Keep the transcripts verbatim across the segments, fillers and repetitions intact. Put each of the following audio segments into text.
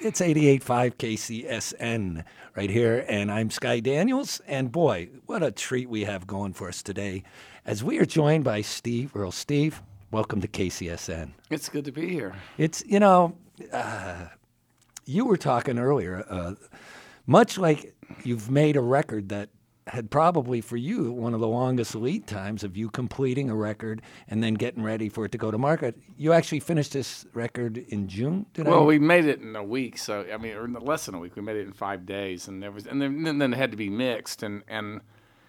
It's eighty-eight point five K C S N right here, and I'm Sky Daniels. And boy, what a treat we have going for us today, as we are joined by Steve Earle. Steve, welcome to K C S N. It's good to be here. It's, you know, uh, you were talking earlier, uh, much like you've made a record that had probably for you one of the longest lead times of you completing a record and then getting ready for it to go to market. You actually finished this record in June, did well, I? we made it in a week, so I mean, or less than a week. We made it in five days, and there was, and then, and then it had to be mixed, and and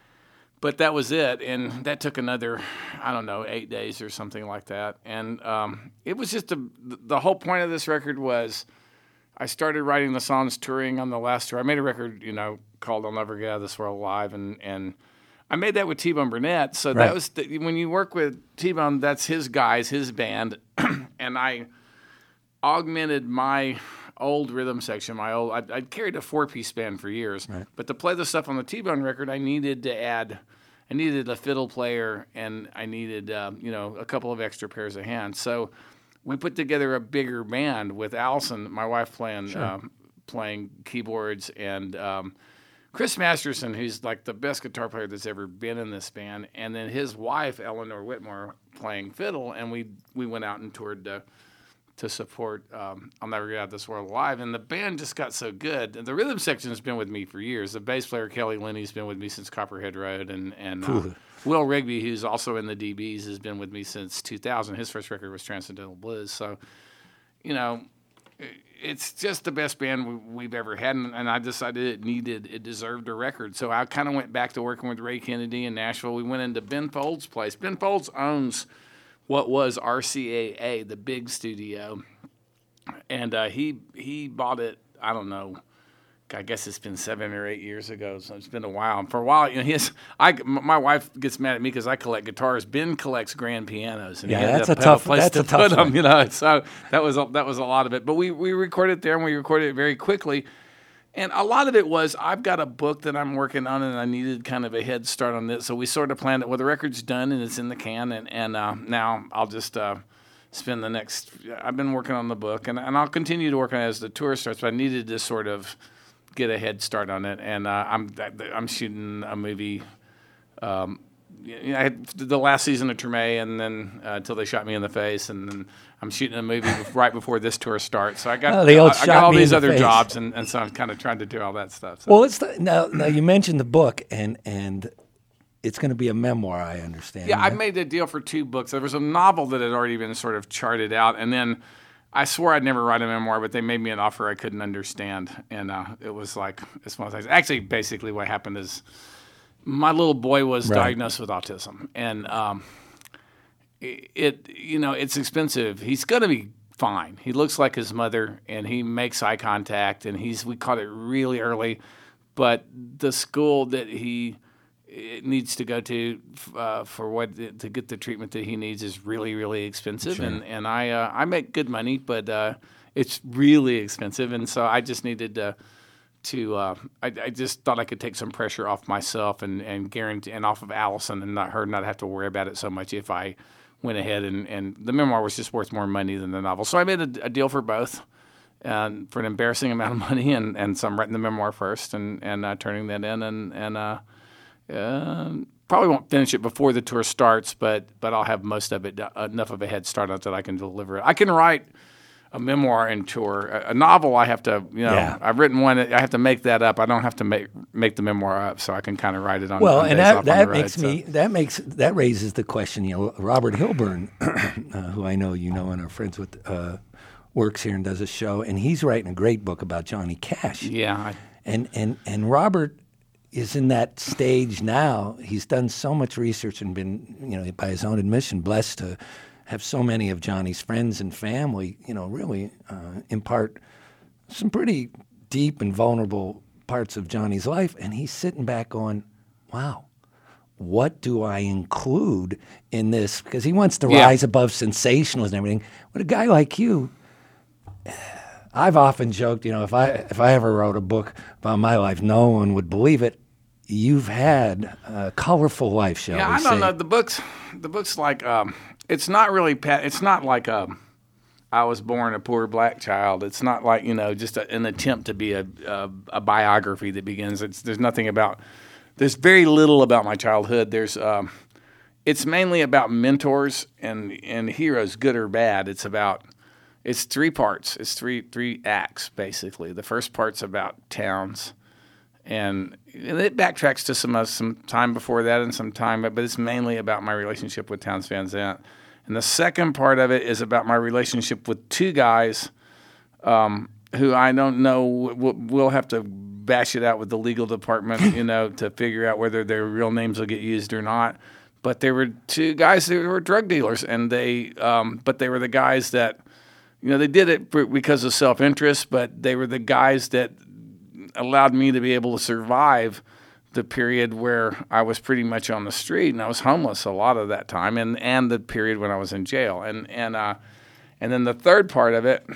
but that was it, and that took another, I don't know, eight days or something like that, and um, it was just a, the whole point of this record was, I started writing the songs touring on the last tour. I made a record, you know, called "I'll Never Get Out of This World Alive," and and I made that with T-Bone Burnett. So right. that was the, when you work with T-Bone, that's his guys, his band, and I augmented my old rhythm section. My old I, I carried a four-piece band for years, right. but to play the stuff on the T-Bone record, I needed to add. I needed a fiddle player, and I needed uh, you know a couple of extra pairs of hands. So we put together a bigger band with Allison, my wife, playing sure. um, playing keyboards, and um, Chris Masterson, who's like the best guitar player that's ever been in this band, and then his wife, Eleanor Whitmore, playing fiddle, and we we went out and toured to, to support um, I'll Never Get Out of This World Alive, and the band just got so good. And the rhythm section has been with me for years. The bass player, Kelly Linney's been with me since Copperhead Road, and, and uh, Will Rigby, who's also in the D Bs, has been with me since two thousand. His first record was Transcendental Blues. So, you know, it's just the best band we've ever had, and I decided it needed, it deserved a record. So I kind of went back to working with Ray Kennedy in Nashville. We went into Ben Folds' place. Ben Folds owns what was R C A A, the big studio, and uh, he he bought it, I don't know, I guess it's been seven or eight years ago, so it's been a while. And for a while, you know, his, I, my wife gets mad at me because I collect guitars. Ben collects grand pianos, and yeah, he had that's to a have tough. a place that's to a tough put one. them, you know. So that was a, that was a lot of it. But we we recorded it there, and we recorded it very quickly. And a lot of it was, I've got a book that I'm working on, and I needed kind of a head start on this. So we sort of planned it. Well, the record's done, and it's in the can, and and uh, now I'll just. Uh, spend the next I've been working on the book, and, and I'll continue to work on it as the tour starts, but I needed to sort of get a head start on it, and uh, I'm I'm shooting a movie um, you know, I had the last season of Treme, and then uh, until they shot me in the face, and then I'm shooting a movie right before this tour starts. So I got Oh, they all I, I shot got all me in these the other face. jobs, and, and so I'm kind of trying to do all that stuff. So. Well, it's the, now now you mentioned the book, and and it's going to be a memoir, I understand. Yeah, I right? made a deal for two books. There was a novel that had already been sort of charted out, and then I swore I'd never write a memoir, but they made me an offer I couldn't understand, and uh, it was like it's one of those things. Actually, basically, what happened is my little boy was Right. diagnosed with autism, and um, it, it you know it's expensive. He's going to be fine. He looks like his mother, and he makes eye contact, and he's we caught it really early, but the school that he it needs to go to uh, for what to get the treatment that he needs is really, really expensive. Sure. And and I uh, I make good money, but uh, it's really expensive. And so I just needed to to uh, I, I just thought I could take some pressure off myself and and guarantee and off of Allison and not her not have to worry about it so much if I went ahead and, and the memoir was just worth more money than the novel. So I made a, a deal for both. And for an embarrassing amount of money, and, and so I'm writing the memoir first and and uh, turning that in, and and uh, uh, probably won't finish it before the tour starts, but but I'll have most of it uh, enough of a head start on it that I can deliver it. I can write a memoir and tour. A, a novel, I have to, you know, Yeah. I've written one. I have to make that up. I don't have to make make the memoir up, so I can kind of write it on. Well, on and days that off on that the makes road, me so. that makes that raises the question. You know, Robert Hilburn, uh, who I know you know and are friends with, uh, works here and does a show, and he's writing a great book about Johnny Cash. Yeah, I, And and and Robert is in that stage now. He's done so much research and been, you know, by his own admission, blessed to have so many of Johnny's friends and family, you know, really uh, impart some pretty deep and vulnerable parts of Johnny's life. And he's sitting back going, wow, what do I include in this? Because he wants to Yeah. rise above sensationalism and everything. But a guy like you, I've often joked, you know, if I if I ever wrote a book about my life, no one would believe it. You've had a colorful life, shall yeah, we I don't say. know. The book's the book's like um, it's not really pa- it's not like a I was born a poor black child. It's not like, you know, just a, an attempt to be a, a, a biography that begins. It's, there's nothing about, there's very little about my childhood. There's, um, it's mainly about mentors and, and heroes, good or bad. It's about, it's three parts. It's three three acts, basically. The first part's about Townes, and, and it backtracks to some uh, some time before that and some time, but, but it's mainly about my relationship with Townes Van Zandt. And the second part of it is about my relationship with two guys um, who I don't know. We'll, we'll have to bash it out with the legal department, you know, to figure out whether their real names will get used or not. But they were two guys who were drug dealers, and they, um, but they were the guys that, you know, they did it because of self-interest, but they were the guys that allowed me to be able to survive the period where I was pretty much on the street, and I was homeless a lot of that time, and, and the period when I was in jail. And and uh, and then the third part of it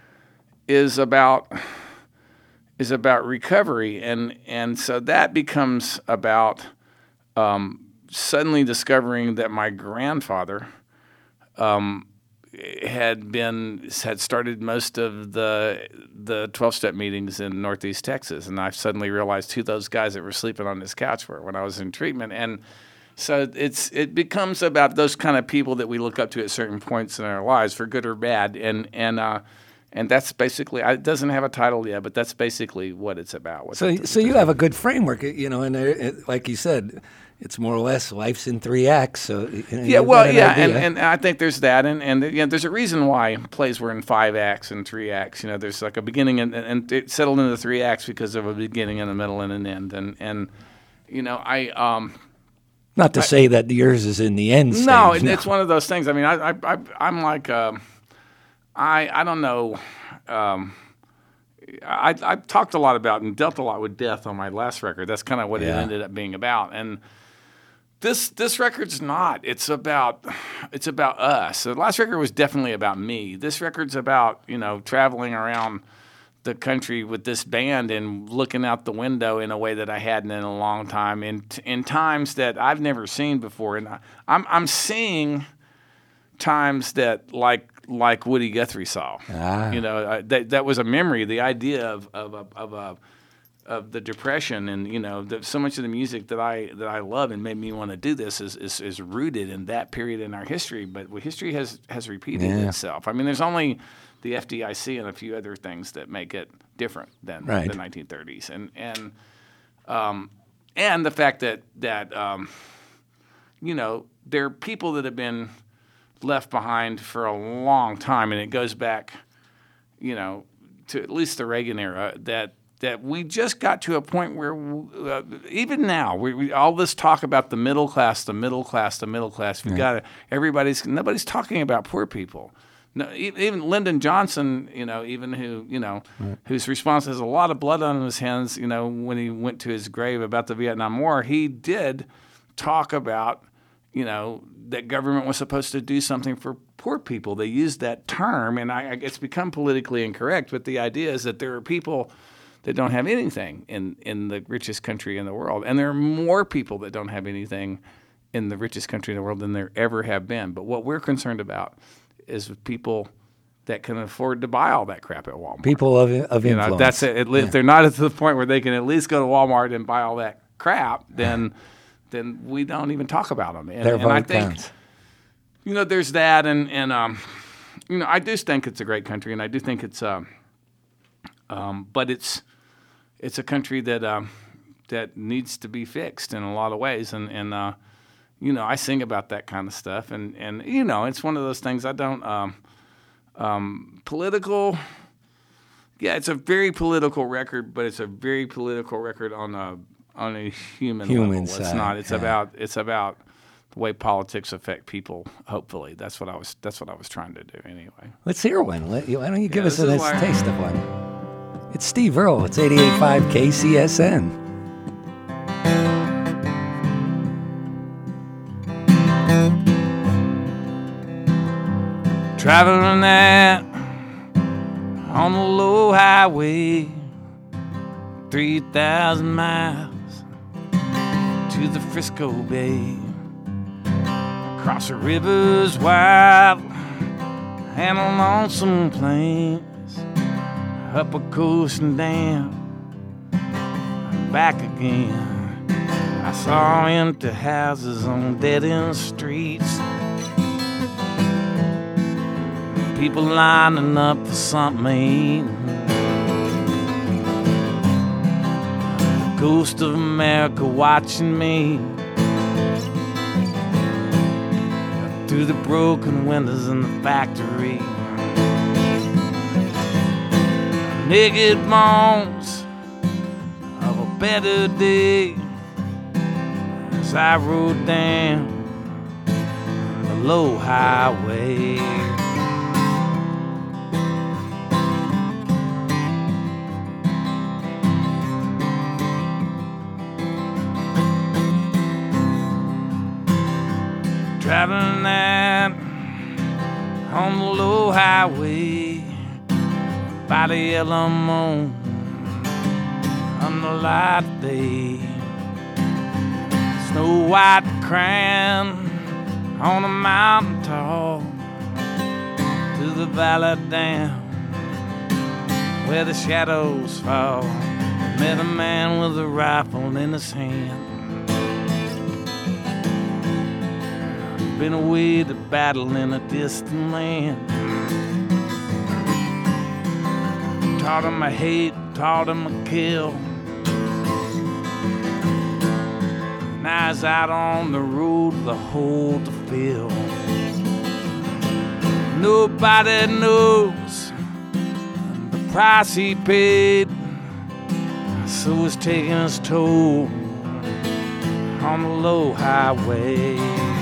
is about is about recovery, and and so that becomes about um, suddenly discovering that my grandfather um, had been had started most of the the twelve-step meetings in Northeast Texas, and I suddenly realized who those guys that were sleeping on this couch were when I was in treatment. And so it's it becomes about those kind of people that we look up to at certain points in our lives, for good or bad, and and uh, and that's basically, it doesn't have a title yet, but that's basically what it's about. So the, so you have a good framework, you know, and it, like you said, it's more or less life's in three acts. So you know, yeah, well, yeah, idea. and, and I think there's that, and and you know, there's a reason why plays were in five acts and three acts. You know, there's like a beginning and and it settled into three acts because of a beginning and a middle and an end. And and you know, I um, not to I, say that yours is in the end stage. No, it, no, it's one of those things. I mean, I I, I I'm like um, I I don't know. Um, I I talked a lot about and dealt a lot with death on my last record. That's kind of what yeah. it ended up being about, and. This this record's not. It's about it's about us. The last record was definitely about me. This record's about, you know, traveling around the country with this band and looking out the window in a way that I hadn't in a long time, in in times that I've never seen before. And I, I'm I'm seeing times that like like Woody Guthrie saw. Ah. You know, I, that that was a memory. The idea of of of, of a of the Depression, and you know, the, so much of the music that I that I love and made me want to do this is, is is rooted in that period in our history. But history has has repeated yeah. itself. I mean, there's only the F D I C and a few other things that make it different than right. the nineteen thirties, and and um, and the fact that that um, you know, there are people that have been left behind for a long time, and it goes back, you know, to at least the Reagan era, that. that we just got to a point where uh, even now, we, we all this talk about the middle class, the middle class, the middle class. We yeah. got everybody's nobody's talking about poor people. No, even Lyndon Johnson, you know, even who you know, right. whose response has a lot of blood on his hands. You know, when he went to his grave about the Vietnam War, he did talk about, you know, that government was supposed to do something for poor people. They used that term, and I, it's become politically incorrect. But the idea is that there are people that don't have anything in, in the richest country in the world. And there are more people that don't have anything in the richest country in the world than there ever have been. But what we're concerned about is with people that can afford to buy all that crap at Walmart. People of, of you influence. Know, that's it. If yeah. they're not at the point where they can at least go to Walmart and buy all that crap, then then we don't even talk about them. And, Their and vote I think, counts. You know, there's that. And, and um, you know, I do think it's a great country, and I do think it's um, – um, but it's – It's a country that um, that needs to be fixed in a lot of ways, and and uh, you know, I sing about that kind of stuff, and, and you know, it's one of those things I don't um, um, political. Yeah, it's a very political record, but it's a very political record on a on a human, human level. Side, it's not. It's yeah. about it's about the way politics affect people. Hopefully, that's what I was that's what I was trying to do anyway. Let's hear one. Let, why don't you give yeah, us a nice like, taste of one? It's Steve Earle. It's eighty-eight point five K C S N. Traveling that on the low highway, three thousand miles to the Frisco Bay. Across the rivers wild, and a lonesome place, up a coast and down, back again. I saw empty houses on dead-end streets, people lining up for something to eat. The ghost of America watching me through the broken windows in the factory. Naked bones of a better day as I rode down the low highway. Traveling out on the low highway by the yellow moon on the light day. Snow white crown on a mountain top to the valley down where the shadows fall. Met a man with a rifle in his hand. Been away to battle in a distant land. Taught him to hate, taught him to kill. Now he's out on the road with a hole to fill. Nobody knows the price he paid, so it's taking his toll on the low highway.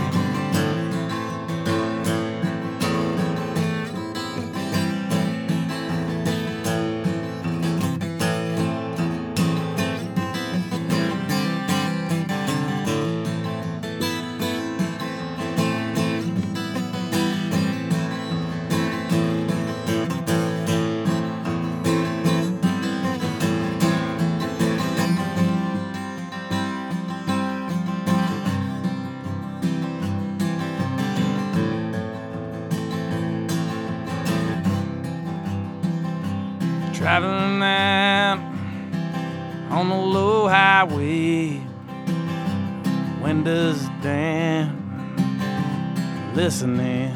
Traveling out on the low highway, windows down, listening,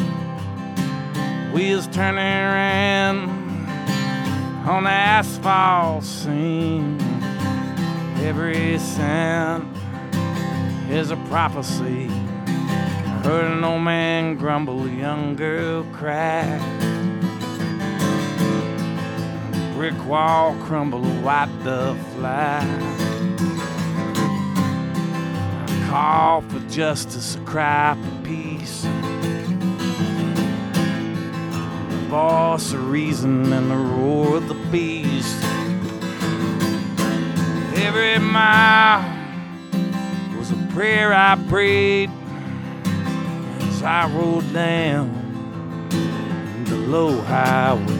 wheels turning around on the asphalt scene. Every sound is a prophecy. I heard an old man grumble, a young girl cry. Brick wall crumble, a white dove fly. A call for justice, a cry for peace. The voice of reason and the roar of the beast. Every mile was a prayer I prayed as I rode down the low highway.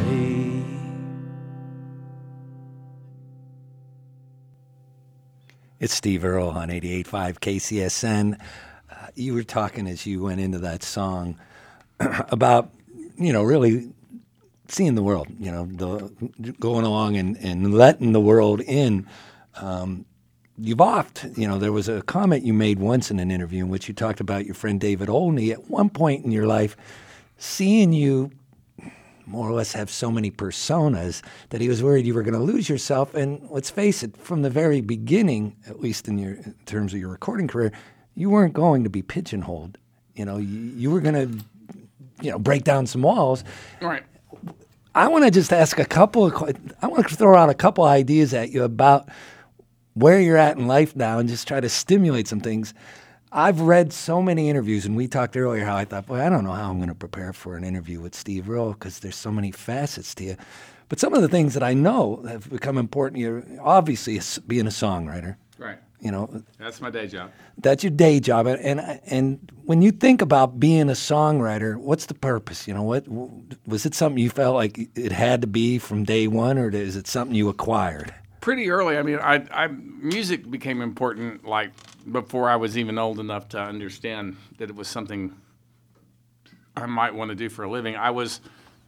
It's Steve Earle on eighty-eight point five K C S N. Uh, you were talking as you went into that song about, you know, really seeing the world, you know, the, going along and, and letting the world in. Um, you've oft, you know, there was a comment you made once in an interview in which you talked about your friend David Olney at one point in your life, seeing you more or less have so many personas that he was worried you were going to lose yourself. And let's face it, from the very beginning, at least in your in terms of your recording career, you weren't going to be pigeonholed. You know, you, you were going to, you know, break down some walls. Right. I want to just ask a couple of, I want to throw out a couple ideas at you about where you're at in life now and just try to stimulate some things. I've read so many interviews, and we talked earlier how I thought, boy, I don't know how I'm going to prepare for an interview with Steve Earle because there's so many facets to you. But some of the things that I know have become important, you're obviously being a songwriter. Right. You know, that's my day job. That's your day job, and and when you think about being a songwriter, what's the purpose? You know, what was it something you felt like it had to be from day one, or is it something you acquired? Pretty early. I mean, I, I music became important like before I was even old enough to understand that it was something I might want to do for a living. I was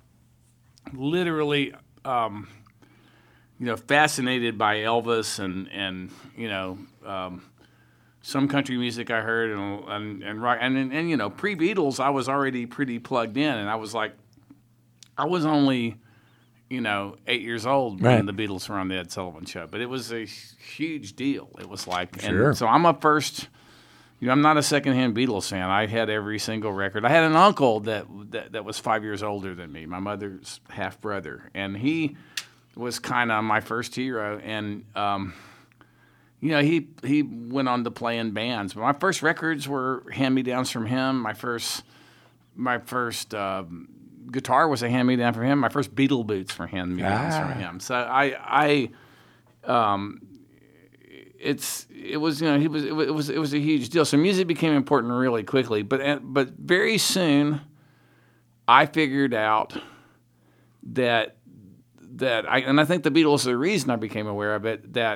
literally, um, you know, fascinated by Elvis and and you know. Um, Some country music I heard, and and and rock, and, and, and you know, pre-Beatles, I was already pretty plugged in, and I was like, I was only, you know, eight years old right. when the Beatles were on the Ed Sullivan Show, but it was a huge deal. It was like, sure. and so I'm a first, you know, I'm not a secondhand Beatles fan. I had every single record. I had an uncle that that, that was five years older than me, my mother's half brother, and he was kind of my first hero, and. Um, You know, he he went on to play in bands. But my first records were hand-me-downs from him. My first my first um, guitar was a hand-me-down from him. My first Beatle boots were hand-me-downs ah. from him. So I I um, it's it was you know he was it was it was a huge deal. So music became important really quickly. But but very soon, I figured out that that I and I think the Beatles are the reason I became aware of it. That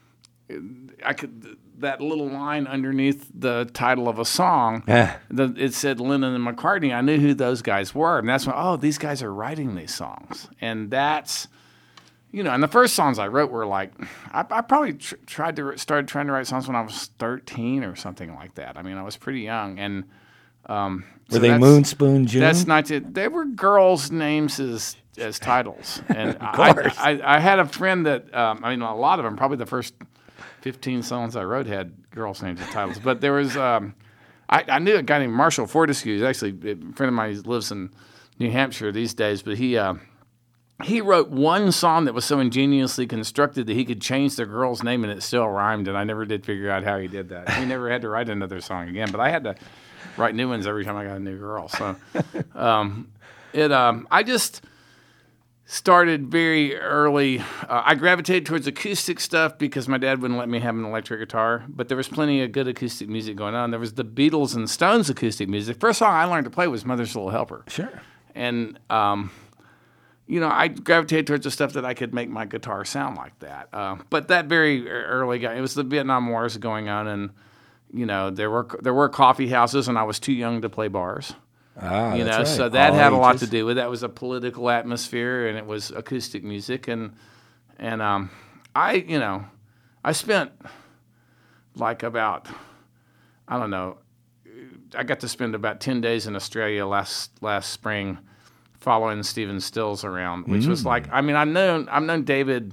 I could that little line underneath the title of a song. Yeah. The, it said Lennon and McCartney. I knew who those guys were, and that's when oh these guys are writing these songs, and that's you know. And the first songs I wrote were like I, I probably tr- tried to started trying to write songs when I was thirteen or something like that. I mean I was pretty young, and um, were so they Moonspoon June? That's not it. They were girls' names as as titles, and of course. I, I I had a friend that um, I mean a lot of them probably the first. fifteen songs I wrote had girls' names and titles. But there was, um, I, I knew a guy named Marshall Fortescue. He's actually a friend of mine. He lives in New Hampshire these days. But he uh, he wrote one song that was so ingeniously constructed that he could change the girl's name and it still rhymed. And I never did figure out how he did that. He never had to write another song again. But I had to write new ones every time I got a new girl. So um, it, um, I just... started very early. Uh, I gravitated towards acoustic stuff because my dad wouldn't let me have an electric guitar, but there was plenty of good acoustic music going on. There was the Beatles and Stones acoustic music. First song I learned to play was Mother's Little Helper. Sure. And, um, you know, I gravitated towards the stuff that I could make my guitar sound like that. Uh, but that very early guy, it was the Vietnam Wars going on, and, you know, there were there were coffee houses, and I was too young to play bars. Ah, you that's know, right. so that All had a lot ages. to do with it. That was a political atmosphere, and it was acoustic music, and and um, I, you know, I spent like about, I don't know, I got to spend about ten days in Australia last last spring, following Stephen Stills around, which Mm. was like, I mean, I've known I've known David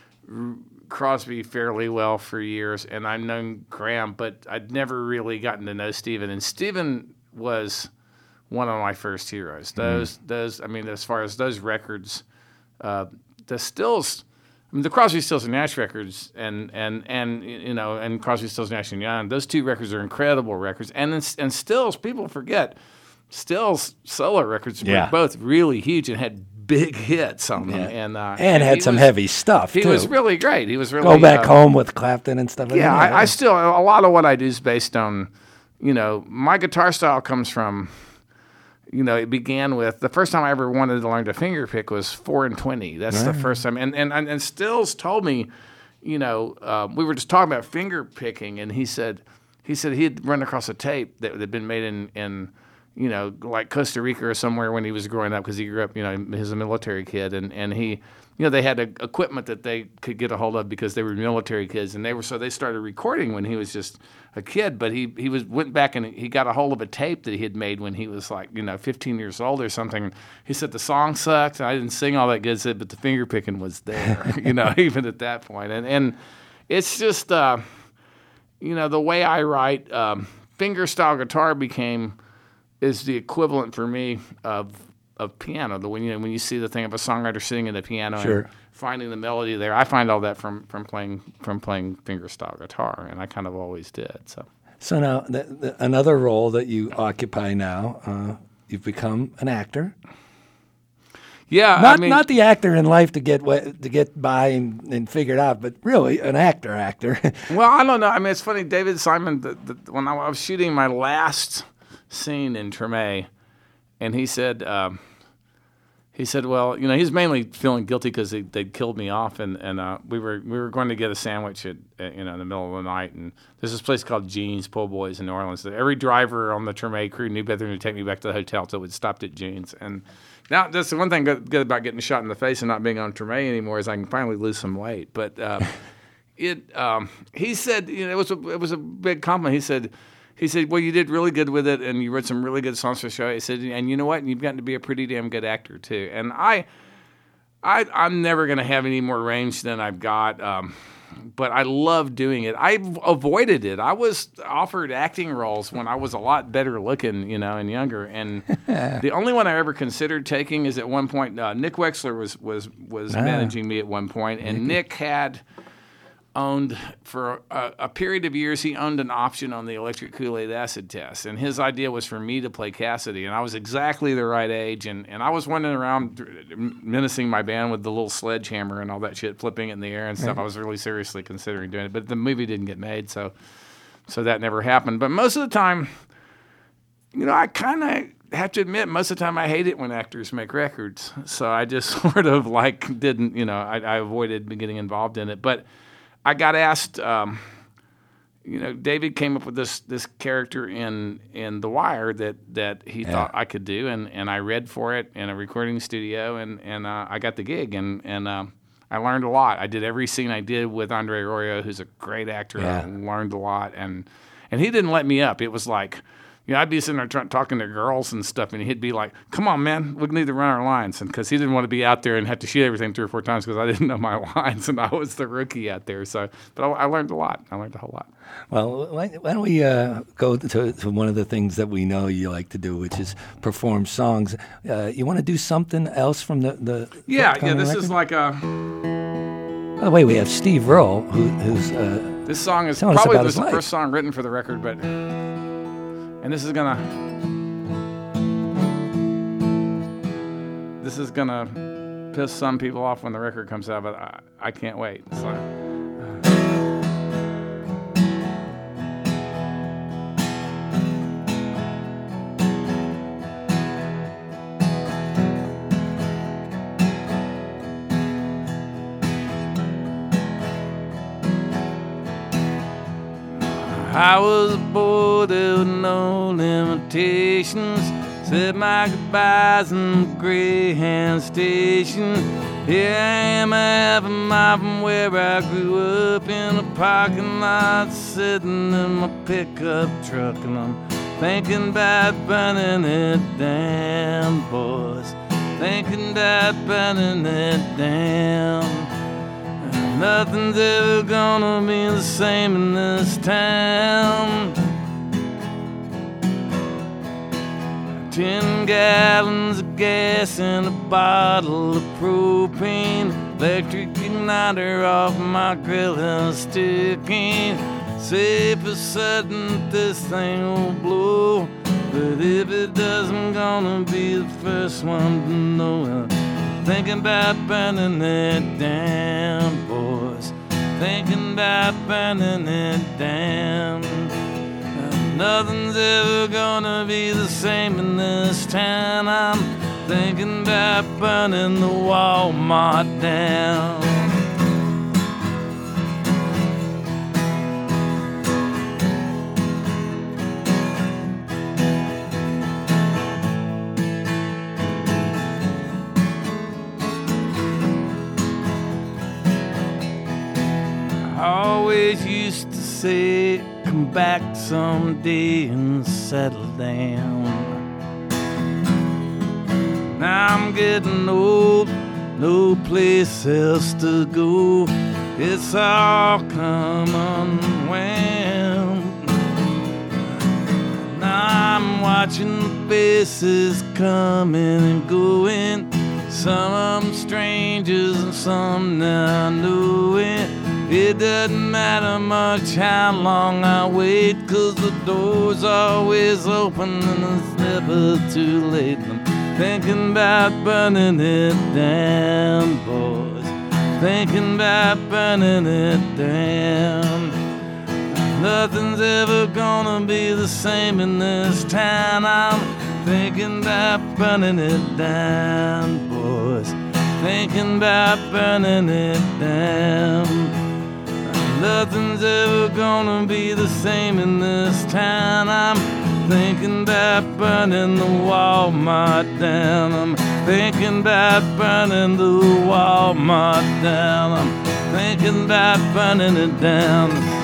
Crosby fairly well for years, and I've known Graham, but I'd never really gotten to know Stephen, and Stephen was one of my first heroes. Those, mm. those. I mean, as far as those records, uh, the Stills, I mean, the Crosby, Stills, and Nash records, and and and you know, and Crosby, Stills, Nash and Young. Those two records are incredible records. And and Stills, people forget, Stills solo records were yeah. both really huge and had big hits on them, yeah. and uh, and, and had some was, heavy stuff. He too. was really great. He was really go back uh, home with Clapton and stuff. Yeah, like that. I, I still a lot of what I do is based on, you know, my guitar style comes from. You know, it began with the first time I ever wanted to learn to finger pick was four and twenty. That's right. the first time. And and and Stills told me, you know, uh, we were just talking about finger picking, and he said, he said he had run across a tape that had been made in, in you know, like Costa Rica or somewhere when he was growing up because he grew up, you know, he was a military kid, and and he, you know, they had a, equipment that they could get a hold of because they were military kids, and they were so they started recording when he was just a kid, but he he was went back and he got a hold of a tape that he had made when he was like, you know, fifteen years old or something. He said the song sucked, and I didn't sing all that good, said, but the finger picking was there, you know, even at that point. And and it's just, uh, you know, the way I write, um, finger style guitar became is the equivalent for me of of piano. The when you know when you see the thing of a songwriter sitting at the piano sure. and finding the melody there, I find all that from, from playing from playing fingerstyle guitar, and I kind of always did. So, so now the, the, another role that you occupy now, uh, you've become an actor. Yeah, not I mean, not the actor in life to get to get by and, and figure it out, but really an actor, actor. Well, I don't know. I mean, it's funny. David Simon, the, the, when I was shooting my last scene in Treme, and he said. Um, he said, well, you know, he's mainly feeling guilty because they they'd killed me off, and and uh, we were we were going to get a sandwich at, at you know in the middle of the night, and there's this place called Gene's Po' Boys in New Orleans that every driver on the Treme crew knew better than to take me back to the hotel, so it stopped at Gene's. And now that's the one thing good, good about getting shot in the face and not being on Treme anymore is I can finally lose some weight. But uh, it um, he said, you know, it was a, it was a big compliment. He said. He said, well, you did really good with it, and you wrote some really good songs for the show. He said, and you know what? You've gotten to be a pretty damn good actor, too. And I, I, I'm never going to have any more range than I've got, um, but I love doing it. I avoided it. I was offered acting roles when I was a lot better looking, you know, and younger. And the only one I ever considered taking is at one point, uh, Nick Wexler was was was ah. managing me at one point, and Nick had... owned for a, a period of years, he owned an option on the electric Kool-Aid acid test. And his idea was for me to play Cassidy. And I was exactly the right age. And, and I was running around menacing my band with the little sledgehammer and all that shit, flipping it in the air and stuff. Right. I was really seriously considering doing it. But the movie didn't get made, so so that never happened. But most of the time, you know, I kind of have to admit, most of the time I hate it when actors make records. So I just sort of like didn't, you know, I, I avoided getting involved in it. But I got asked, um, you know, David came up with this this character in in The Wire that that he yeah. thought I could do, and, and I read for it in a recording studio, and and uh, I got the gig, and and uh, I learned a lot. I did every scene I did with Andre Arroyo, who's a great actor. Yeah. I learned a lot, and and he didn't let me up. It was like, you know, I'd be sitting there trying, talking to girls and stuff, and he'd be like, come on, man, we need to run our lines. And because he didn't want to be out there and have to shoot everything three or four times because I didn't know my lines, and I was the rookie out there. So, But I, I learned a lot. I learned a whole lot. Well, why, why don't we uh, go to, to one of the things that we know you like to do, which is perform songs. Uh, you want to do something else from the... the yeah, yeah, this record? Is like a... By the way, we have Steve Earle, who, who's... Uh, this song is probably was the life. first song written for the record, but... And this is gonna, this is gonna piss some people off when the record comes out, but I, I can't wait. It's like, I was a boy, there were no limitations. Said my goodbyes in the Greyhound station. Here I am, a half a mile from where I grew up, in a parking lot, sitting in my pickup truck, and I'm thinking about burning it down, boys. Thinking about burning it down. Nothing's ever gonna be the same in this town. Ten gallons of gas and a bottle of propane. Electric igniter off my grill and sticking. Say for certain this thing will blow, but if it doesn't, gonna be the first one to know. Thinking about burning it down, boys. Thinking about burning it down. Nothing's ever gonna be the same in this town. I'm thinking about burning the Walmart down. Always used to say, come back someday and settle down. Now I'm getting old, no place else to go. It's all come unwound. Now I'm watching the faces coming and going. Some of them strangers and some now knowing. It doesn't matter much how long I wait, 'cause the door's always open and it's never too late. I'm thinking about burning it down, boys. Thinking about burning it down. Nothing's ever gonna be the same in this town. I'm thinking about burning it down, boys. thinking about burning it down. Nothing's ever gonna be the same in this town. I'm thinking about burning the Walmart down. I'm thinking about burning the Walmart down. I'm thinking about burning it down.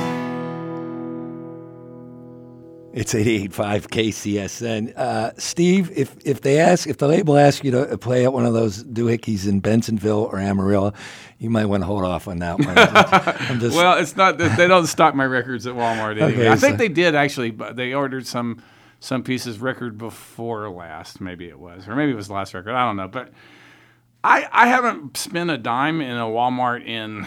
It's eighty-eight point five K C S N. Uh, Steve, if if they ask, if the label asks you to play at one of those doohickeys in Bensonville or Amarillo, you might want to hold off on that one. I'm just, I'm just well, it's not that they don't stock my records at Walmart anyway. Okay, I think so- they did actually, but they ordered some some pieces record before last, maybe it was, or maybe it was the last record. I don't know, but I I haven't spent a dime in a Walmart in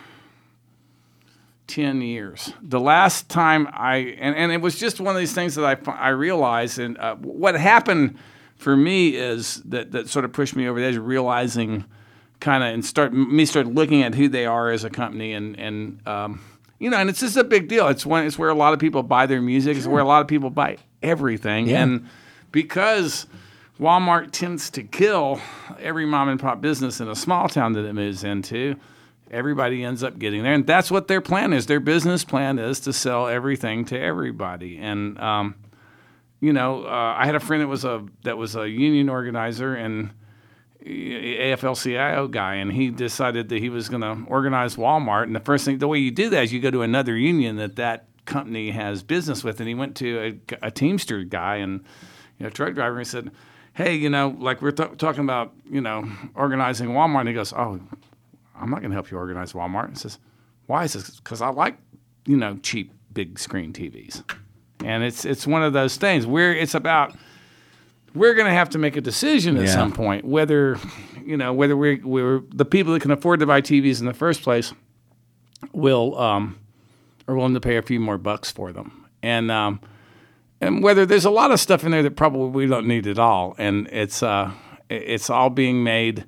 ten years. The last time I, and, and it was just one of these things that I, I realized, and uh, what happened for me is that, that sort of pushed me over the edge, realizing kind of, and start me start looking at who they are as a company, and, and um, you know, and it's just a big deal. It's when, it's where a lot of people buy their music. It's where a lot of people buy everything. Yeah. And because Walmart tends to kill every mom and pop business in a small town that it moves into, everybody ends up getting there, and that's what their plan is. Their business plan is to sell everything to everybody. And um, you know, uh, I had a friend that was a that was a union organizer and A F L C I O guy, and he decided that he was going to organize Walmart. And the first thing, the way you do that is you go to another union that that company has business with. And he went to a, a Teamster guy and you know truck driver, and he said, "Hey, you know, like we're t- talking about, you know, organizing Walmart." And he goes, "Oh, I'm not going to help you organize Walmart." And says, "Why?" He says, "Because I like, you know, cheap big screen T Vs." And it's it's one of those things where it's about we're going to have to make a decision at Yeah. some point whether, you know, whether we're, we're the people that can afford to buy T Vs in the first place will um, are willing to pay a few more bucks for them, and um, and whether there's a lot of stuff in there that probably we don't need at all, and it's uh, it's all being made.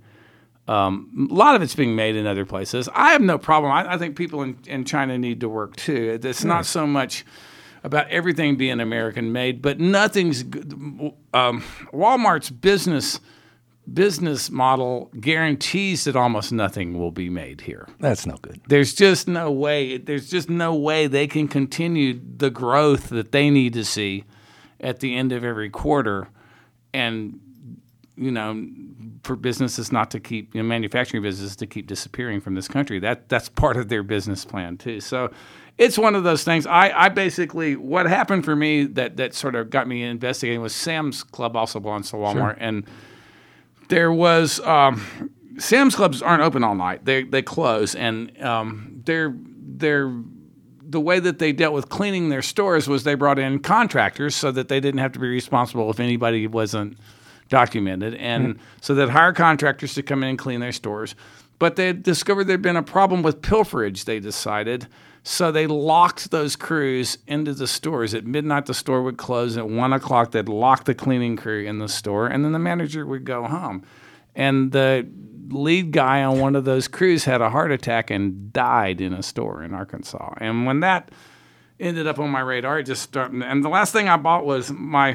Um, a lot of it's being made in other places. I have no problem. I, I think people in, in China need to work too. It's not so much about everything being American made, but nothing's good. Um, Walmart's business business model guarantees that almost nothing will be made here. That's no good. There's just no way. There's just no way they can continue the growth that they need to see at the end of every quarter, and you know, for businesses not to keep, you know, manufacturing businesses to keep disappearing from this country. That that's part of their business plan too. So it's one of those things. I, I basically, what happened for me that, that sort of got me investigating was Sam's Club also belongs to Walmart. Sure. And there was, um, Sam's Clubs aren't open all night. They they close. And um, they're, they're, the way that they dealt with cleaning their stores was they brought in contractors so that they didn't have to be responsible if anybody wasn't documented, and mm-hmm. so that hire contractors to come in and clean their stores. But they discovered there'd been a problem with pilferage, they decided. So they locked those crews into the stores. At midnight, the store would close. At one o'clock, they'd lock the cleaning crew in the store, and then the manager would go home. And the lead guy on one of those crews had a heart attack and died in a store in Arkansas. And when that ended up on my radar, it just started. And the last thing I bought was my...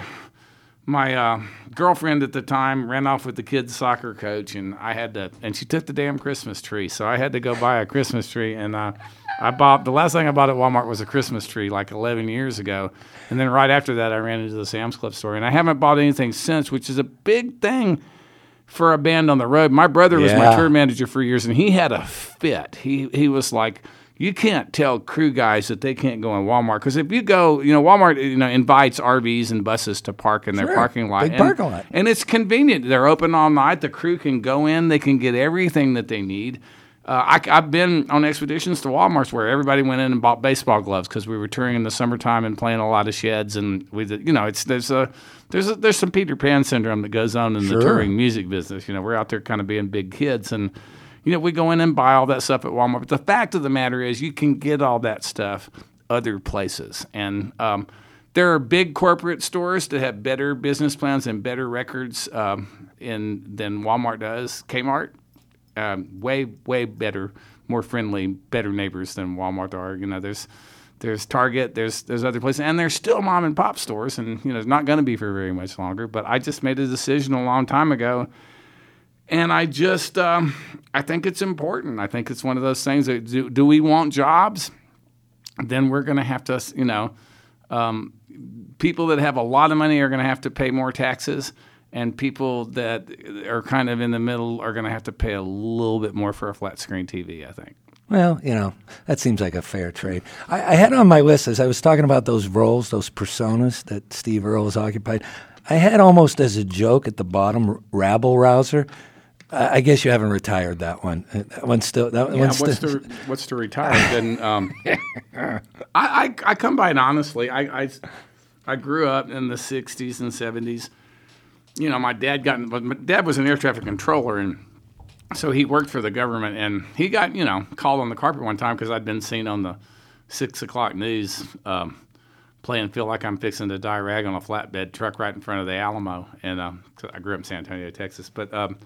My uh, girlfriend at the time ran off with the kids' soccer coach, and I had to, and she took the damn Christmas tree, so I had to go buy a Christmas tree. And uh, I bought the last thing I bought at Walmart was a Christmas tree, like eleven years ago. And then right after that, I ran into the Sam's Club store, and I haven't bought anything since, which is a big thing for a band on the road. My brother was Yeah. my tour manager for years, and he had a fit. He he was like, you can't tell crew guys that they can't go in Walmart, because if you go, you know, Walmart, you know, invites R Vs and buses to park in their Sure. parking lot. Big and, parking lot. and it's convenient. They're open all night. The crew can go in. They can get everything that they need. Uh, I, I've been on expeditions to Walmarts where everybody went in and bought baseball gloves because we were touring in the summertime and playing a lot of sheds, and we, you know, it's there's a there's a, there's some Peter Pan syndrome that goes on in Sure. the touring music business. You know, we're out there kind of being big kids, and you know, we go in and buy all that stuff at Walmart. But the fact of the matter is, you can get all that stuff other places. And um, there are big corporate stores that have better business plans and better records um, in than Walmart does. Kmart, um, way, way better, more friendly, better neighbors than Walmart are. You know, there's there's Target, there's there's other places, and there's still mom and pop stores, and you know, it's not going to be for very much longer. But I just made a decision a long time ago. And I just, um, I think it's important. I think it's one of those things that do, do we want jobs? Then we're going to have to, you know, um, people that have a lot of money are going to have to pay more taxes, and people that are kind of in the middle are going to have to pay a little bit more for a flat screen T V, I think. Well, you know, that seems like a fair trade. I, I had on my list, as I was talking about those roles, those personas that Steve Earle has occupied, I had almost as a joke at the bottom, rabble rouser. I guess you haven't retired that one. That one's still. That yeah, one's what's still. to what's to retire? Then um, I, I I come by it honestly. I, I I grew up in the sixties and seventies. You know, my dad got. My dad was an air traffic controller, and so he worked for the government. And he got you know called on the carpet one time because I'd been seen on the six o'clock news um, playing "Feel Like I'm Fixing to Die" rag on a flatbed truck right in front of the Alamo. And um, I grew up in San Antonio, Texas, but. Um,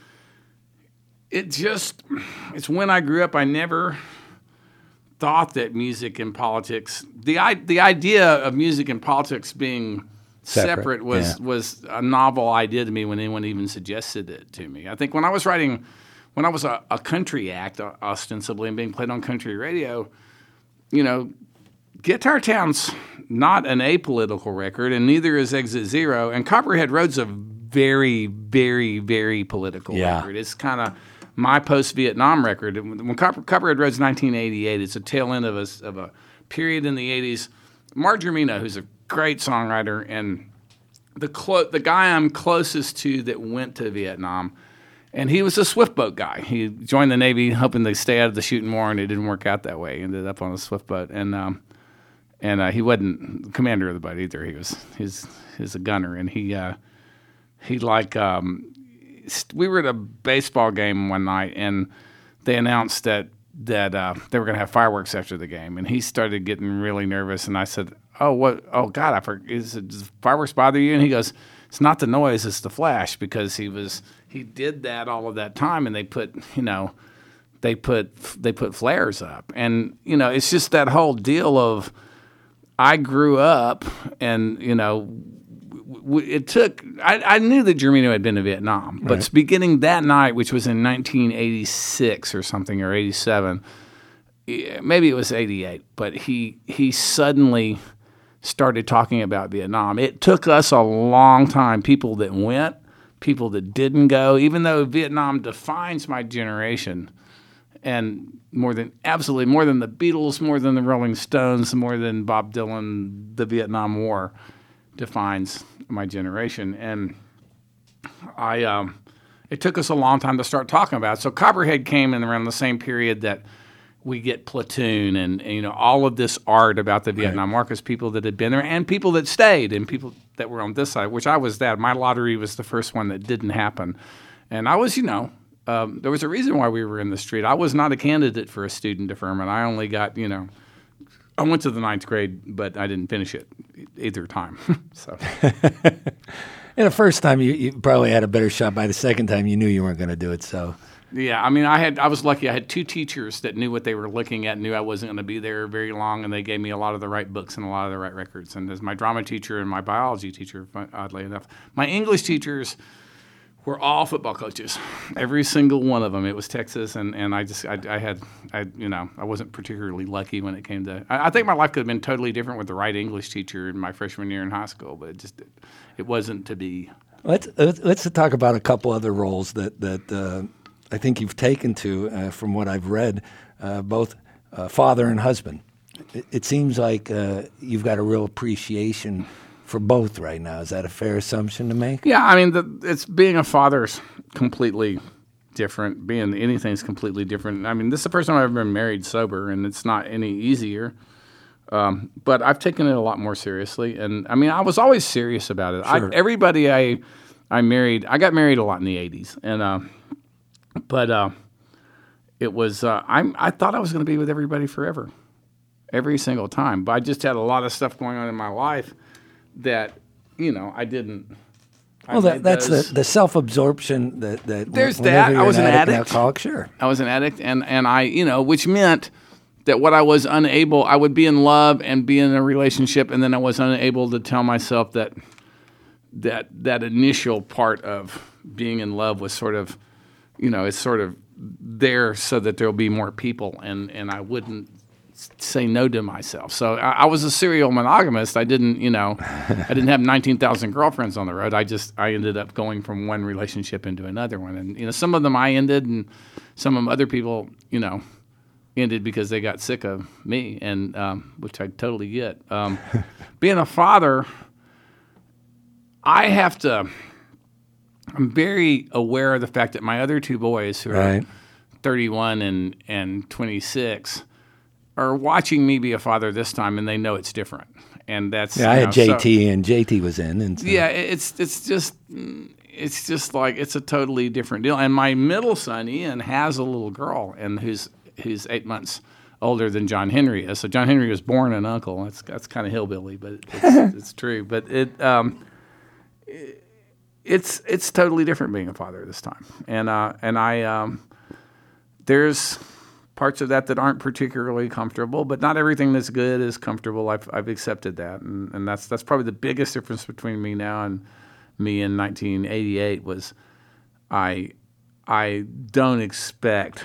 It just, it's when I grew up, I never thought that music and politics, the the idea of music and politics being separate, separate was, yeah. was a novel idea to me when anyone even suggested it to me. I think when I was writing, when I was a, a country act, ostensibly, and being played on country radio, you know, Guitar Town's not an apolitical record, and neither is Exit Zero, and Copperhead Road's a very, very, very political yeah. record. It's kind of my post-Vietnam record. When Copper, Copperhead Road's nineteen eighty-eight, it's a tail end of a, of a period in the eighties. Mark Germino, who's a great songwriter, and the clo- the guy I'm closest to that went to Vietnam, and he was a swift boat guy. He joined the Navy hoping to stay out of the shooting war, and it didn't work out that way. He ended up on a swift boat, and um, and uh, he wasn't the commander of the boat either. He was he's he's a gunner, and he uh, he like. Um, We were at a baseball game one night, and they announced that that uh, they were going to have fireworks after the game, and he started getting really nervous. And I said, "Oh, what? Oh, God! I forgot. Is it, does fireworks bother you?" And he goes, "It's not the noise; it's the flash." Because he was he did that all of that time, and they put you know they put they put flares up, and you know it's just that whole deal of I grew up, and you know. It took. I, I knew that Germino had been to Vietnam, but right. beginning that night, which was in nineteen eighty-six or something, or eighty-seven, maybe it was eighty-eight. But he he suddenly started talking about Vietnam. It took us a long time. People that went, people that didn't go. Even though Vietnam defines my generation, and more than absolutely more than the Beatles, more than the Rolling Stones, more than Bob Dylan, the Vietnam War defines my generation, and I um, it took us a long time to start talking about it. So Copperhead came in around the same period that we get Platoon and, and you know all of this art about the Vietnam War, because people that had been there and people that stayed and people that were on this side, which I was that. My lottery was the first one that didn't happen, and I was you know um, there was a reason why we were in the street. I was not a candidate for a student deferment. I only got you know. I went to the ninth grade, but I didn't finish it either time. So, and the first time you, you probably had a better shot. By the second time, you knew you weren't going to do it. So, yeah, I mean, I had I was lucky. I had two teachers that knew what they were looking at, knew I wasn't going to be there very long, and they gave me a lot of the right books and a lot of the right records. And as my drama teacher and my biology teacher, oddly enough, my English teachers were all football coaches, every single one of them. It was Texas, and, and I just I, I had I you know I wasn't particularly lucky when it came to. I, I think my life could have been totally different with the right English teacher in my freshman year in high school, but it just it, it wasn't to be. Let's let's talk about a couple other roles that that uh, I think you've taken to, uh, from what I've read, uh, both uh, father and husband. It, it seems like uh, you've got a real appreciation for both right now. Is that a fair assumption to make? Yeah, I mean, the, it's being a father's completely different. Being anything's completely different. I mean, this is the first time I've ever been married sober, and it's not any easier. Um, but I've taken it a lot more seriously, and I mean, I was always serious about it. Sure. I, everybody I I married, I got married a lot in the eighties, and uh, but uh, it was uh, I I thought I was going to be with everybody forever, every single time. But I just had a lot of stuff going on in my life that, you know, I didn't. I well, that, that's those. the, the self-absorption that that. There's that. I was an addict. Alcoholic, sure. I was an addict, and and I, you know, which meant that what I was unable, I would be in love and be in a relationship, and then I was unable to tell myself that that that initial part of being in love was sort of you know, it's sort of there so that there'll be more people, and, and I wouldn't say no to myself. So I, I was a serial monogamist. I didn't, you know, I didn't have nineteen thousand girlfriends on the road. I just, I ended up going from one relationship into another one. And, you know, some of them I ended, and some of them other people, you know, ended because they got sick of me, and um, which I totally get. Um, being a father, I have to, I'm very aware of the fact that my other two boys, who are Right. thirty-one and, and twenty-six, are watching me be a father this time, and they know it's different. And that's Yeah, I you had know, J so- T, and J T was in. And so. yeah, it's it's just it's just like it's a totally different deal. And my middle son Ian has a little girl, and who's who's eight months older than John Henry is. So John Henry was born an uncle. That's that's kind of hillbilly, but it's, it's true. But it, um, it it's it's totally different being a father this time. And uh, and I um, there's parts of that that aren't particularly comfortable, but not everything that's good is comfortable. I've I've accepted that, and, and that's that's probably the biggest difference between me now and me in nineteen eighty-eight was I I don't expect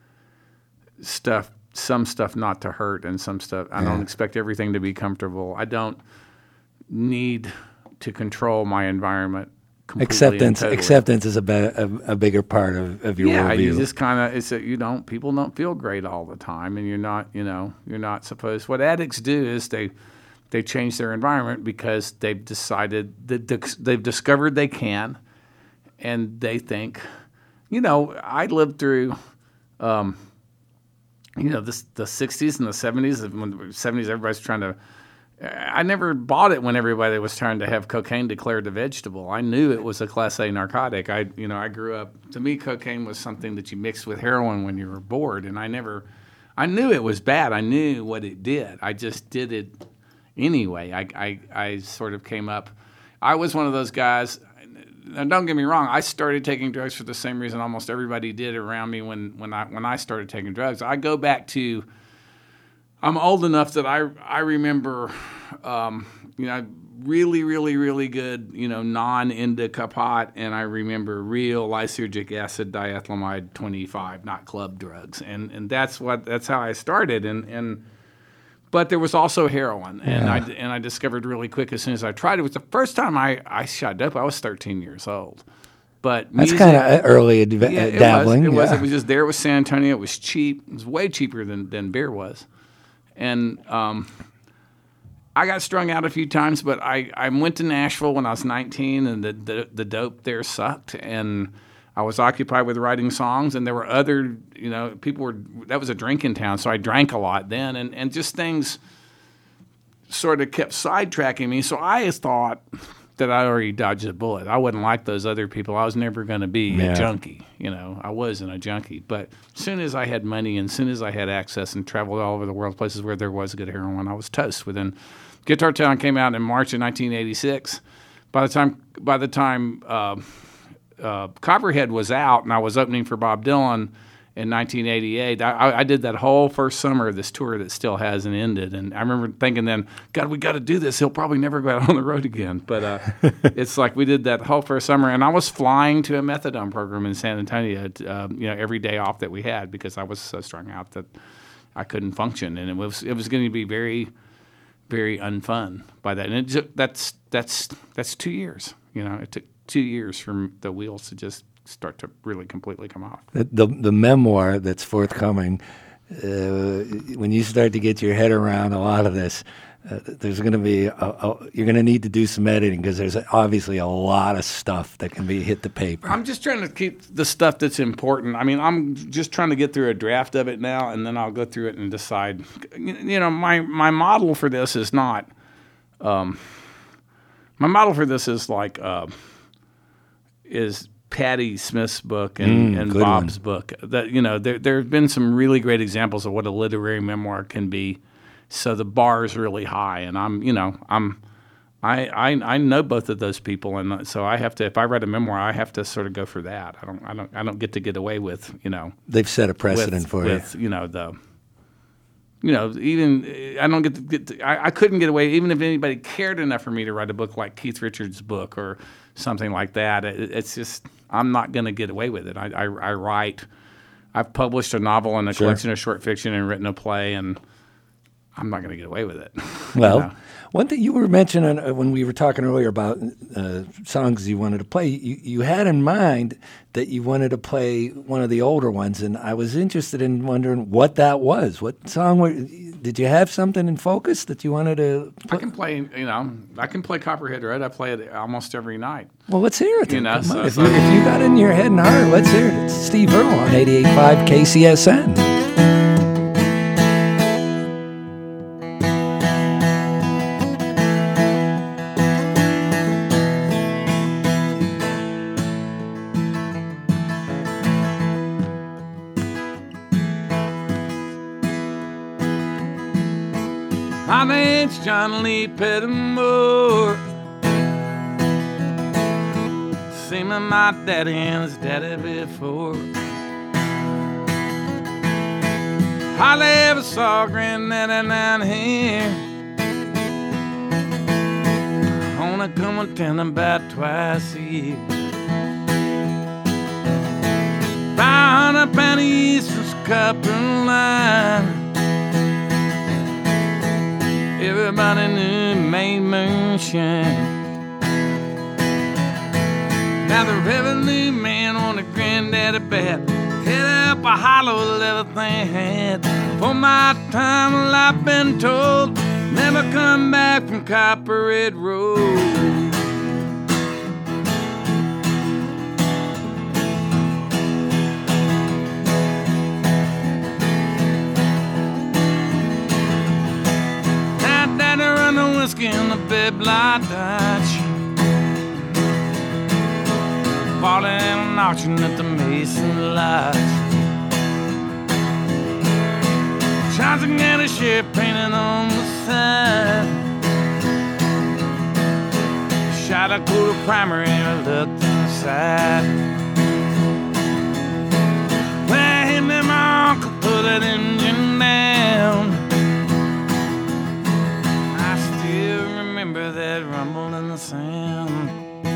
stuff some stuff not to hurt, and some stuff I don't Yeah. expect everything to be comfortable. I don't need to control my environment completely Acceptance, and totally. acceptance is a, be- a, a bigger part of, of your Yeah, worldview. you just kind of it's that you don't people don't feel great all the time, and you're not you know you're not supposed. What addicts do is they they change their environment because they've decided that dis- they've discovered they can, and they think, you know, I lived through, um, you know, this the sixties and the seventies. When the seventies, everybody's trying to. I never bought it when everybody was trying to have cocaine declared a vegetable. I knew it was a Class A narcotic. I, you know, I grew up. To me, cocaine was something that you mixed with heroin when you were bored, and I never. I knew it was bad. I knew what it did. I just did it anyway. I, I, I sort of came up. I was one of those guys. Now, don't get me wrong. I started taking drugs for the same reason almost everybody did around me when, when I when I started taking drugs. I go back to. I'm old enough that I I remember, um, you know, really, really, really good, you know, non-indica pot, and I remember real lysergic acid diethylamide twenty-five, not club drugs, and and that's what that's how I started, and and. But there was also heroin, and Yeah. I and I discovered really quick as soon as I tried it. It was the first time I, I shot dope. I was thirteen years old, but That's music- kind of early adv- yeah, it dabbling. Was. It was. yeah. It was just there. It was San Antonio. It was cheap. It was way cheaper than, than beer was, and um, I got strung out a few times. But I, I went to Nashville when I was nineteen, and the, the the dope there sucked, and I was occupied with writing songs, and there were other, you know, people were, that was a drinking town, so I drank a lot then, and, and just things sort of kept sidetracking me. So I thought that I already dodged a bullet. I wasn't like those other people. I was never going to be Yeah. a junkie, you know. I wasn't a junkie. But as soon as I had money and as soon as I had access and traveled all over the world, places where there was good heroin, I was toast. Within Guitar Town came out in March of nineteen eighty-six. By the time, by the time, uh, Uh, Copperhead was out, and I was opening for Bob Dylan in nineteen eighty-eight. I, I did that whole first summer of this tour that still hasn't ended, and I remember thinking then, God, we got to do this. He'll probably never go out on the road again. But uh, it's like we did that whole first summer, and I was flying to a methadone program in San Antonio, uh, you know, every day off that we had because I was so strung out that I couldn't function, and it was it was going to be very, very unfun by that. And it ju- that's that's that's two years. You know, it took two years for the wheels to just start to really completely come off. The, the the memoir that's forthcoming, uh, when you start to get your head around a lot of this, uh, there's going to be a, a, you're going to need to do some editing because there's obviously a lot of stuff that can be hit the paper. I'm just trying to keep the stuff that's important. I mean, I'm just trying to get through a draft of it now, and then I'll go through it and decide. You know, my my model for this is not. Um, my model for this is like. Uh, is Patti Smith's book and, Mm, and good Bob's one. book. That you know, there there have been some really great examples of what a literary memoir can be. So the bar is really high, and I'm you know I'm I I, I know both of those people, and so I have to if I write a memoir, I have to sort of go for that. I don't I don't I don't get to get away with you know They've set a precedent with, for with you. you know the. You know, even I don't get to get. To, I, I couldn't get away, even if anybody cared enough for me to write a book like Keith Richards' book or something like that. It, it's just I'm not going to get away with it. I, I, I write. I've published a novel and a Sure. collection of short fiction and written a play, and I'm not going to get away with it. Well, You know? one thing you were mentioning uh, when we were talking earlier about uh, songs you wanted to play, you, you had in mind that you wanted to play one of the older ones, and I was interested in wondering what that was. What song were, did you have something in focus that you wanted to I put? can play, you know, I can play Copperhead Red. I play it almost every night. Well, let's hear it. Then. You know, Come on. so- if, so- you, if you got it in your head and heart, let's hear it. It's Steve Earle on eighty-eight point five K C S N. My name's John Lee Pettimore. Seen my daddy and his daddy before. Hardly ever saw Granddaddy down here. Only come and tend about twice a year. Five hundred pennies from copper line. Everybody knew made moonshine. Now the revenue man on a granddaddy bat hit up a hollow with everything had. For my time, well, I've been told never come back from Copper Red Road. Whiskey in the bed blind Dutch. Falling in an auction at the Mason Lodge. Johnson got a ship painted on the side. Shot a cool primer and I looked inside. When I hit me, my uncle put that engine down. Remember that rumble in the sand.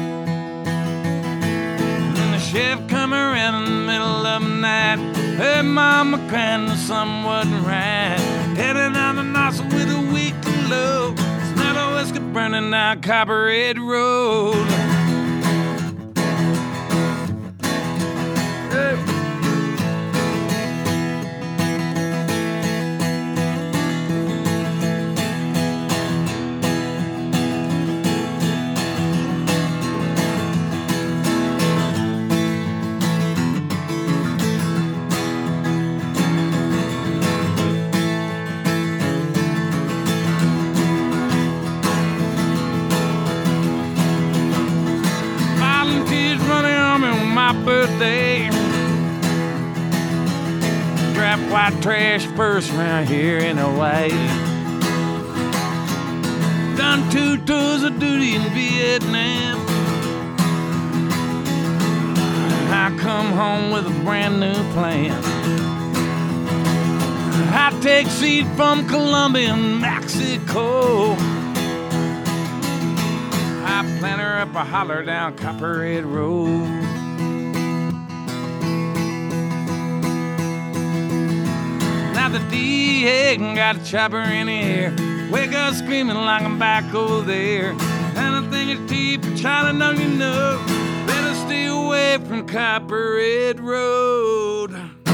And the chef come around in the middle of the night. Heard mama crying, the sun wasn't right. Heading down the nostril with a weak low. Smell of whiskey burning down Copper Red Road. Hey. Birthday. Drop white trash first around here in Hawaii. Done two tours of duty in Vietnam. I come home with a brand new plan. I take seed from Colombia and Mexico. I plant her up a holler down Copper Red Road. Now the D A got a chopper in the air. Wake up screaming like I'm back over there. And I think it's deep in China, don't you know? Better stay away from Copper Red Road.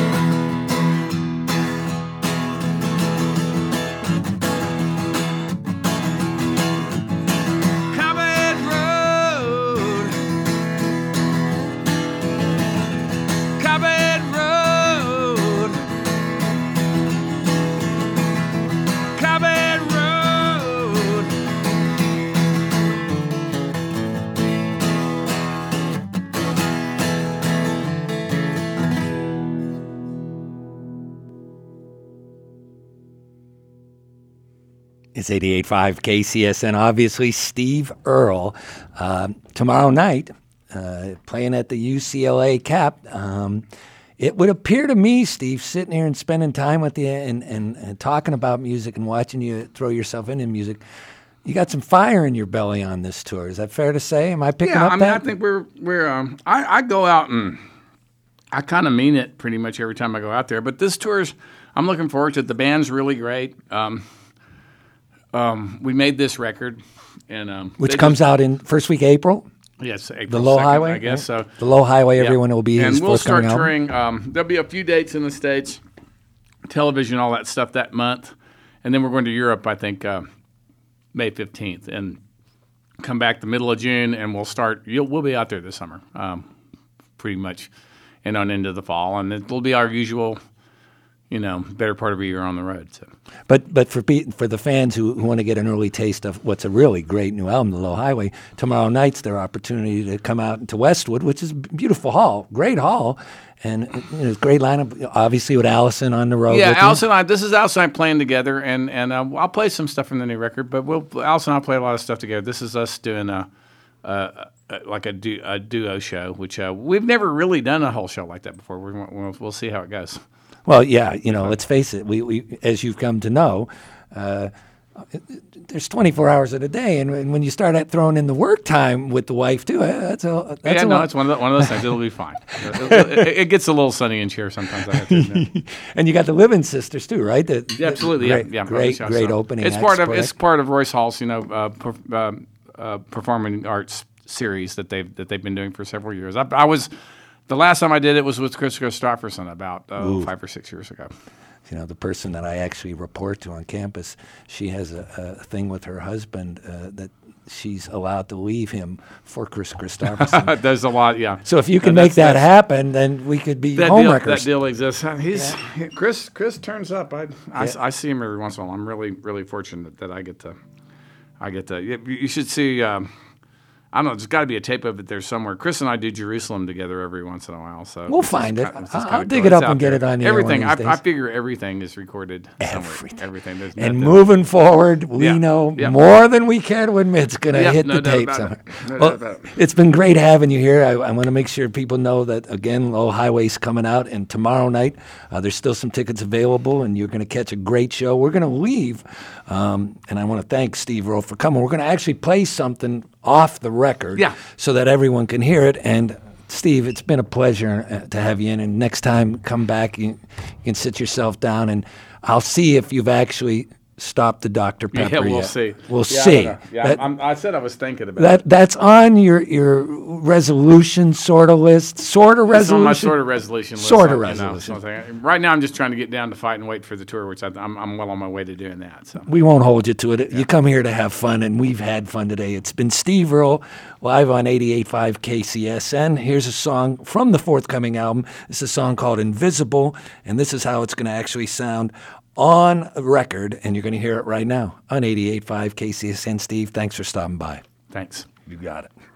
It's eighty-eight point five K C S N, obviously, Steve Earle. Uh, tomorrow night, uh, playing at the U C L A Cap. Um, it would appear to me, Steve, sitting here and spending time with you and, and, and talking about music and watching you throw yourself into music, you got some fire in your belly on this tour. Is that fair to say? Am I picking yeah, up I mean, that? I think we're we're. Um, I, I go out and I kind of mean it pretty much every time I go out there. But this tour's, I'm looking forward to it. The band's really great. Um, um, we made this record, and um, Which they comes just- out in first week April. yes, April The Low second, Highway, I guess right? so. The Low Highway. Yeah. Everyone will be and his we'll start forthcoming album. touring. Um, there'll be a few dates in the States, television, all that stuff that month, and then we're going to Europe. I think uh, May fifteenth, and come back the middle of June, and we'll start. You'll, we'll be out there this summer, um, pretty much, and on into the fall, and it'll be our usual, you know, better part of a year on the road. So. But but for pe- for the fans who, who want to get an early taste of what's a really great new album, The Low Highway, tomorrow night's their opportunity to come out to Westwood, which is a beautiful hall, great hall, and you know, great lineup. Obviously with Allison on the road. Yeah, with you. Allison and I. This is Allison and I playing together, and and uh, I'll play some stuff from the new record. But we'll Allison and I play a lot of stuff together. This is us doing a, a, a like a, du- a duo show, which uh, we've never really done a whole show like that before. We're, we'll we'll see how it goes. Well, yeah, you know, let's face it. We, we as you've come to know, uh, there's twenty-four hours in a day, and, and when you start at throwing in the work time with the wife too, uh, that's a that's yeah, a no, lot. it's one of the, one of those things. It'll be fine. It, it, it gets a little sunny in here sometimes. I have to admit. And you got the Living Sisters too, right? The, Yeah, absolutely. Great, yeah, yeah. great, So, great so opening. It's act part of split. it's part of Royce Hall's, you know, uh, per, uh, uh, performing arts series that they've that they've been doing for several years. I, I was the last time I did it was with Chris Christopherson about uh, five or six years ago. You know, the person that I actually report to on campus, she has a, a thing with her husband uh, that she's allowed to leave him for Chris Christopherson. There's a lot, yeah. So if you can And make that's- that that's- happen, then we could be That deal, homewreckers. that deal exists. He's Chris. Chris turns up. I, I, I see him every once in a while. I'm really really fortunate that I get to. I get to. You, you should see. Um, I don't know. There's got to be a tape of it there somewhere. Chris and I do Jerusalem together every once in a while. So We'll it's just find it. kind- it's just I'll kinda dig cool. it up It's out and get there. it on the air one of Everything. these I, I days. figure everything is recorded somewhere. Everything. Everything. There's And nothing- moving forward, we Yeah, know yeah. more than we care to admit is going to Yeah, hit no the doubt tape about somewhere. it. No Well, doubt about it. it's been great having you here. I, I want to make sure people know that, again, Low Highway's coming out, and tomorrow night uh, there's still some tickets available, and you're going to catch a great show. We're going to leave, um, and I want to thank Steve Rowe for coming. We're going to actually play something off the record Yeah. so that everyone can hear it. And Steve, it's been a pleasure uh, to have you in. And next time, come back. You, you can sit yourself down, and I'll see if you've actually stopped the Doctor Pepper Yeah, we'll yet. see. We'll Yeah, I see. don't know. Yeah, That- I'm, I said I was thinking about that it. that's on your your resolution sort of list, sort of It's on my resolution. sort of resolution list. Sort of you know, resolution. something. Right now, I'm just trying to get down to fight and wait for the tour, which I, I'm, I'm well on my way to doing that. So. We won't hold you to it. You come here to have fun, and we've had fun today. It's been Steve Earle live on eighty-eight point five K C S N. Here's a song from the forthcoming album. It's a song called Invisible, and this is how it's going to actually sound on record, and you're going to hear it right now on eighty-eight point five K C S N. Steve, thanks for stopping by. Thanks. You got it.